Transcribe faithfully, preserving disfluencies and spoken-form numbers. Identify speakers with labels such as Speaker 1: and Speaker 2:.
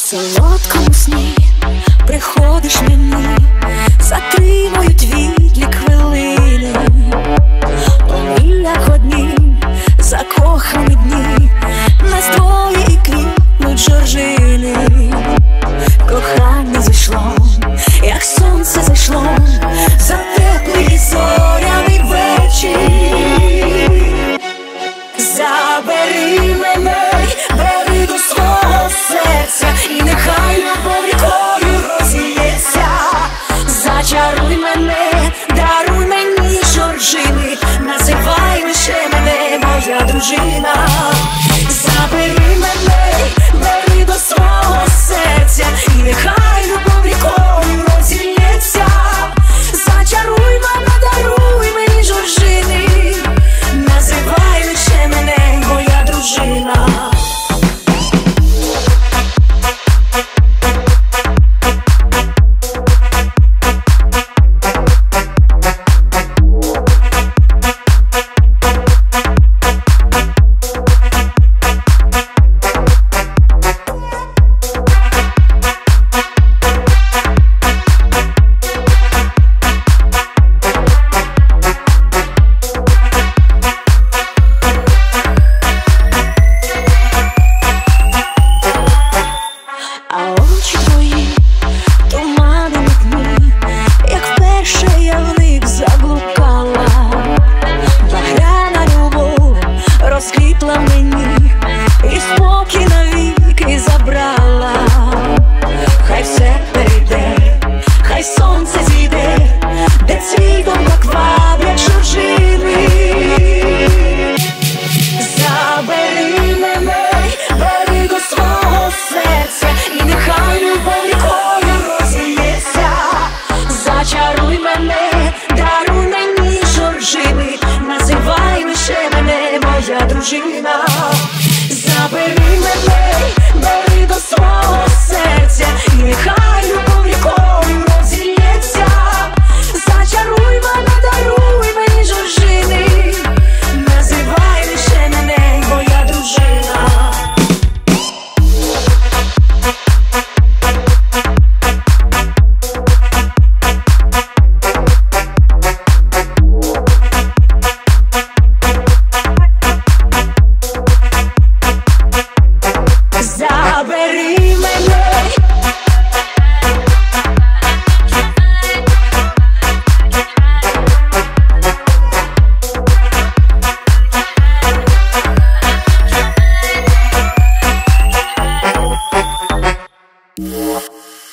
Speaker 1: солодкому сні приходиш мені, затримую дві хвилини. У милях одні закохані дні, нас двоє і квітнуть жоржини. Кохання зійшло, як сонце зайшло, за теплий зоряний вечір. Забери мене, бери до свого серця, і нехай любов рікою розлється. Зачаруй мене, даруй мені жоржини, називай лише мене моя дружина. Забери мене, бери до свого серця, і нехай любов рікою розлється. Зачаруй мене, даруй мені жоржини, називай лише мене моя дружина. А очі твої тумани мутні, як вперше я в них заблукала. Багряна любов розквітла мені, і спокій навіки забрала. Хай все перейде, хай сонце зійде, де цвітом так ваблять жоржини. Забери мене, бери до свого серця, і нехай любов рікою розлється. Зачаруй мене, даруй мені жоржини, називай лише мене моя дружина. Забери мене, бери до свого серця, і нехай любов рікою розлється. Зачаруй мене, даруй мені жоржини, називай лише мене моя дружина. Забери мене,
Speaker 2: Yeah.